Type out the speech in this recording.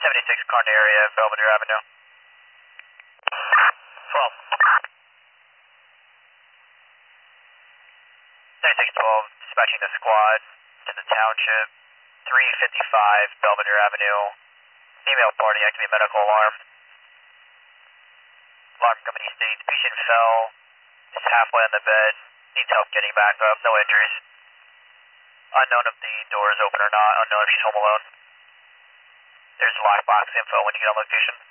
76 Carne area, Belvedere Avenue. 12. 7612, dispatching the squad to the township. 355 Belvedere Avenue. Female party, activate medical alarm. Alarm company states patient fell, is halfway on the bed, needs help getting back up, no injuries. Unknown if the door is open or not, unknown if she's home alone. There's lockbox info when you get on location.